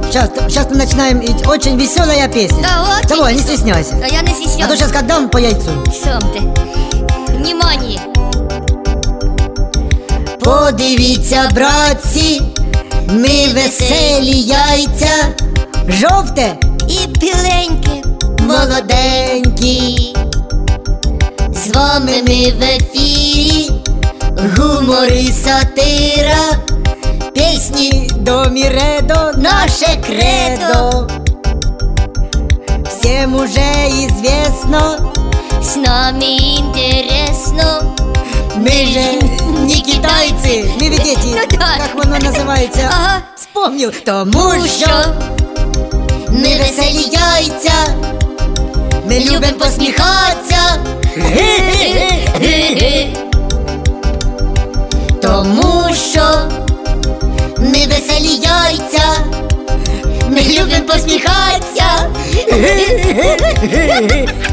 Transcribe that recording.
Сейчас мы начинаем, очень веселая песня. Да, очень Давай, не весёлая. стесняйся. Да я не А то стесняюсь. сейчас как дам по яйцу. Сам ти. Внимание. Подивіться, братці, ми веселі яйця, жовте І біленьке. молоденькі. З вами ми в ефірі, гумор і сатира, пісні до міредо, наше кредо. Всем уже известно, С нами интересно. ми же не китайці, ми ведете, Ну так. як воно називається, Ага. вспомнив, тому що ми веселі яйця, ми любим посміхатися. Тому що ми веселі яйця, ми любим посміхатися.